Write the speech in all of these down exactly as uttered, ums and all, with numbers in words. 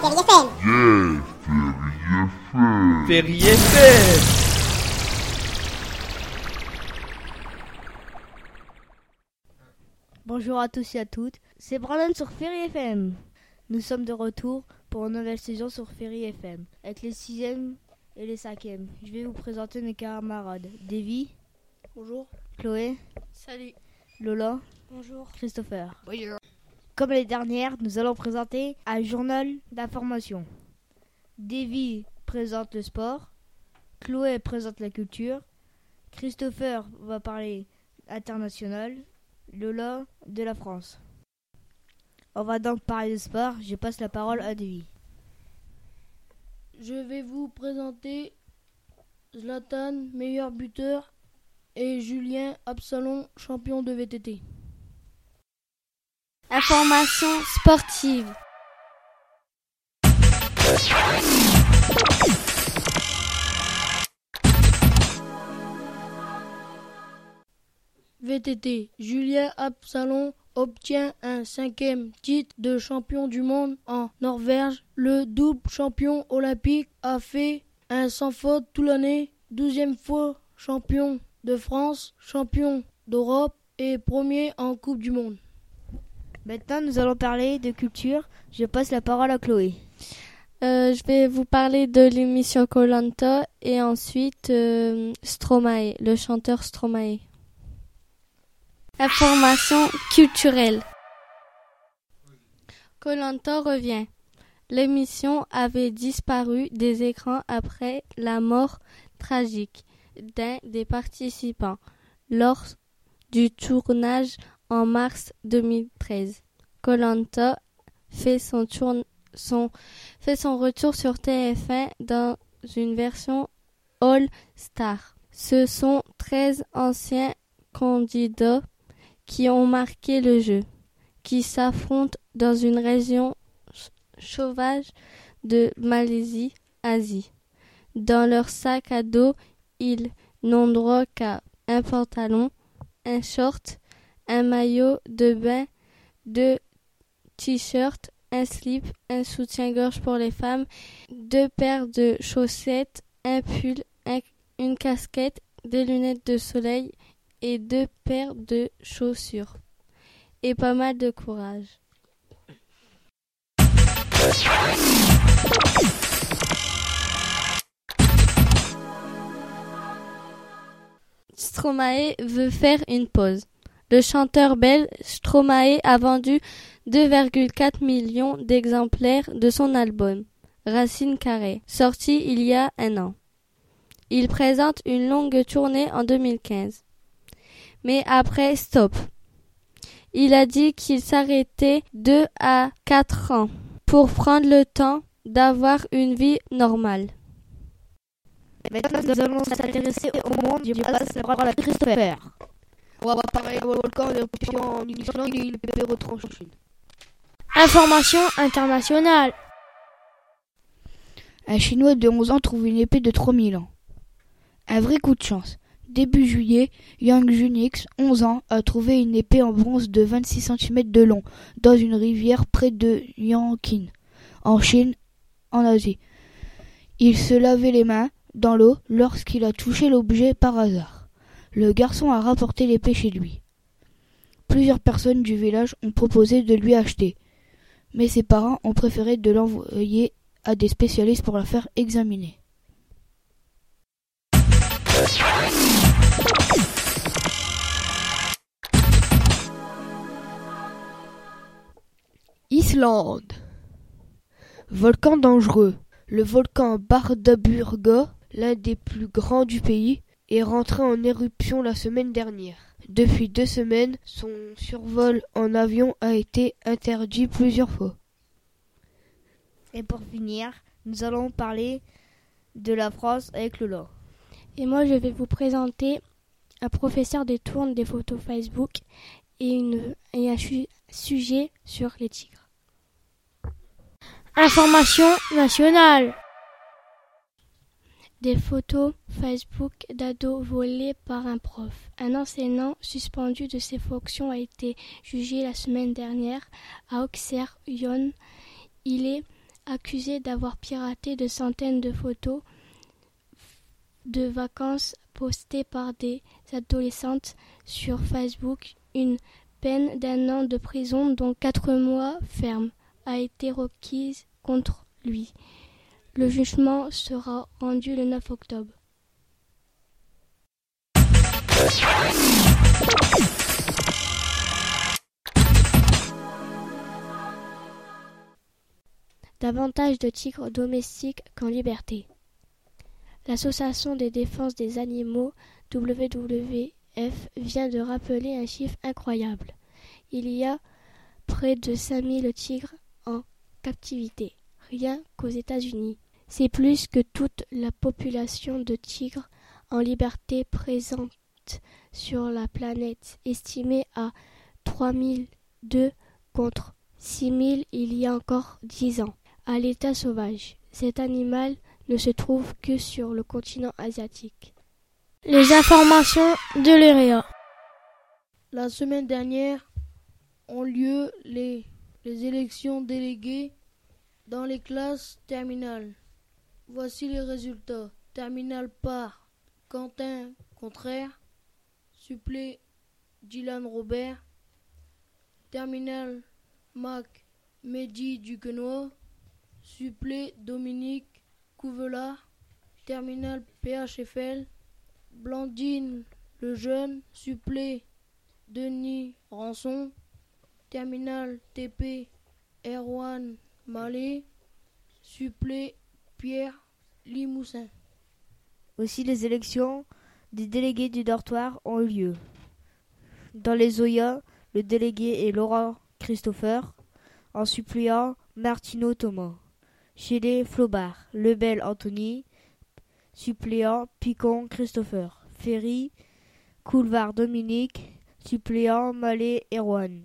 Ferry F M. Yeah, Ferry F M. Ferry F M. Bonjour à tous et à toutes, c'est Brandon sur Ferry F M. Nous sommes de retour pour une nouvelle saison sur Ferry F M, avec les sixièmes et les cinquièmes. Je vais vous présenter mes camarades. Davy. Bonjour. Chloé. Salut. Lola. Bonjour. Christopher. Bonjour. Comme les dernières, nous allons présenter un journal d'information. Davy présente le sport, Chloé présente la culture, Christopher va parler international, Lola de la France. On va donc parler de sport, je passe la parole à Davy. Je vais vous présenter Zlatan, meilleur buteur, et Julien Absalon, champion de V T T. Information sportive. V T T, Julien Absalon obtient un cinquième titre de champion du monde en Norvège. Le double champion olympique a fait un sans faute tout l'année, douzième fois champion de France, champion d'Europe et premier en Coupe du Monde. Maintenant, nous allons parler de culture. Je passe la parole à Chloé. Euh, je vais vous parler de l'émission Koh Lanta et ensuite euh, Stromae, le chanteur Stromae. Information culturelle. Koh Lanta revient. L'émission avait disparu des écrans après la mort tragique d'un des participants lors du tournage en mars deux mille treize. Koh Lanta fait son, tourne, son, fait son retour sur T F un dans une version All Star. Ce sont treize anciens candidats qui ont marqué le jeu, qui s'affrontent dans une région sauvage de Malaisie, Asie. Dans leur sac à dos, ils n'ont droit qu'à un pantalon, un short, un maillot de bain, deux t-shirts, un slip, un soutien-gorge pour les femmes, deux paires de chaussettes, un pull, un, une casquette, des lunettes de soleil et deux paires de chaussures. Et pas mal de courage. Stromae veut faire une pause. Le chanteur belge Stromae a vendu deux virgule quatre millions d'exemplaires de son album Racine Carrée, sorti il y a un an. Il présente une longue tournée en deux mille quinze. Mais après, stop. Il a dit qu'il s'arrêtait deux à quatre ans pour prendre le temps d'avoir une vie normale. Maintenant, nous allons s'intéresser au monde du passe la parole à Christopher. On va parler du volcan d'éruption en Islande et le pépé retranche en Chine. Information internationale. Un Chinois de onze ans trouve une épée de trois mille ans. Un vrai coup de chance. Début juillet, Yang Junix, onze ans, a trouvé une épée en bronze de vingt-six centimètres de long dans une rivière près de Yanqing, en Chine, en Asie. Il se lavait les mains dans l'eau lorsqu'il a touché l'objet par hasard. Le garçon a rapporté l'épée chez lui. Plusieurs personnes du village ont proposé de lui acheter, mais ses parents ont préféré de l'envoyer à des spécialistes pour la faire examiner. Islande. Volcan dangereux. Le volcan Bárðarbunga, l'un des plus grands du pays, est rentré en éruption la semaine dernière. Depuis deux semaines, son survol en avion a été interdit plusieurs fois. Et pour finir, nous allons parler de la France avec Lola. Et moi, je vais vous présenter un professeur de tourne des photos Facebook et, une, et un su- sujet sur les tigres. Information nationale. Des photos Facebook d'ados volées par un prof. Un enseignant suspendu de ses fonctions a été jugé la semaine dernière à Auxerre-Yonne. Il est accusé d'avoir piraté de centaines de photos de vacances postées par des adolescentes sur Facebook. Une peine d'un an de prison, dont quatre mois ferme, a été requise contre lui. Le jugement sera rendu le neuf octobre. Davantage de tigres domestiques qu'en liberté. L'Association de défense des animaux W W F vient de rappeler un chiffre incroyable. Il y a près de cinq mille tigres en captivité, rien qu'aux États-Unis. C'est plus que toute la population de tigres en liberté présente sur la planète, estimée à trois mille deux contre six mille il y a encore dix ans. À l'état sauvage, cet animal ne se trouve que sur le continent asiatique. Les informations de l'E R E A. La semaine dernière ont lieu les, les élections déléguées dans les classes terminales. Voici les résultats. Terminale par Quentin Contraire, supplé Dylan Robert. Terminale Mac Mehdi Duquesnoy, supplé Dominique Couvelard. Terminale P H F L, Blandine Lejeune, supplé Denis Rançon. Terminale T P Erwan Mallet, supplé Pierre Limousin. Aussi, les élections des délégués du dortoir ont eu lieu. Dans les Zoya, le délégué est Laurent Christopher, en suppléant Martino Thomas. Chez les Flobard, Lebel Anthony, suppléant Picon Christopher. Ferry, Coulevard Dominique, suppléant Mallet Erwan.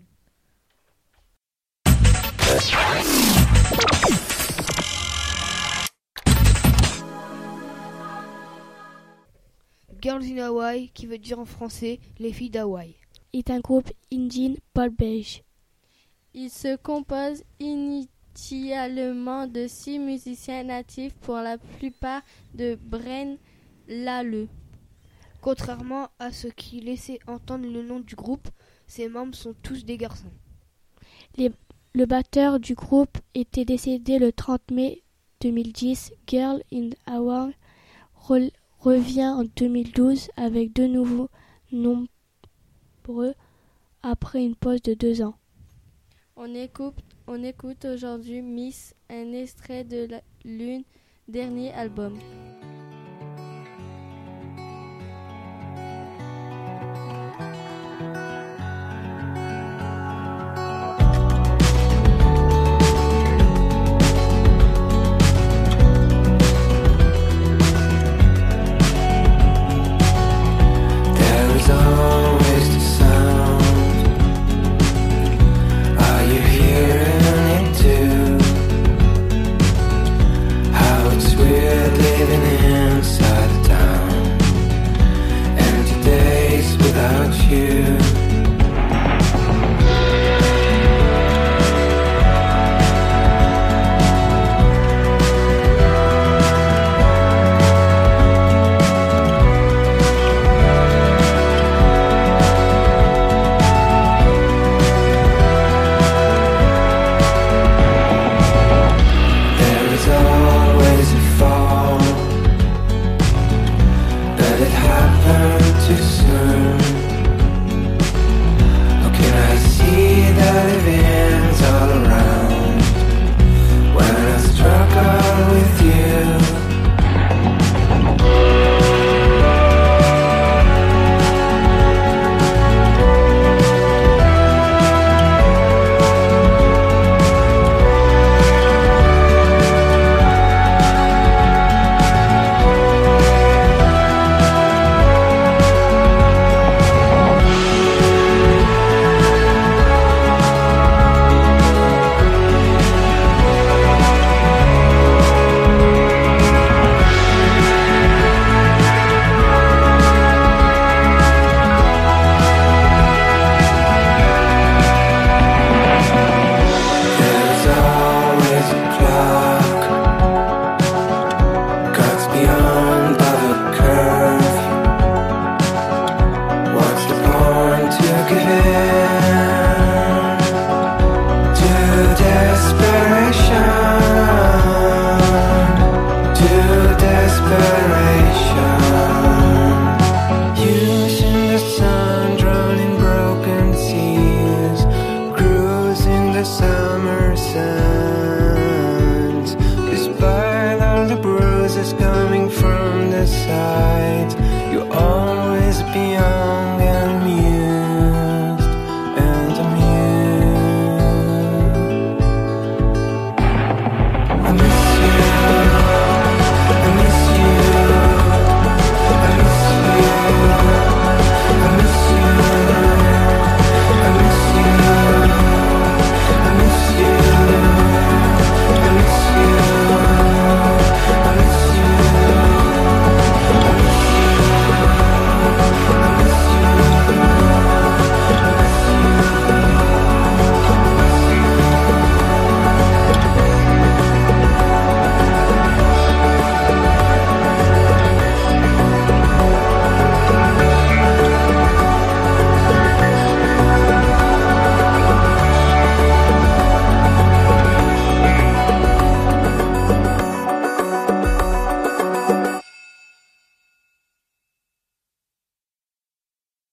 Girls in Hawaii, qui veut dire en français les filles d'Hawaï, est un groupe indien pâle-beige. Il se compose initialement de six musiciens natifs, pour la plupart de Braine-l'Alleud. Contrairement à ce qui laissait entendre le nom du groupe, ses membres sont tous des garçons. Les, le batteur du groupe était décédé le trente mai deux mille dix. Girls in Hawaii re, revient en deux mille douze avec de nouveaux nombreux après une pause de deux ans. On écoute, on écoute aujourd'hui Miss, un extrait de la, l'une dernier album. Living in summer sun.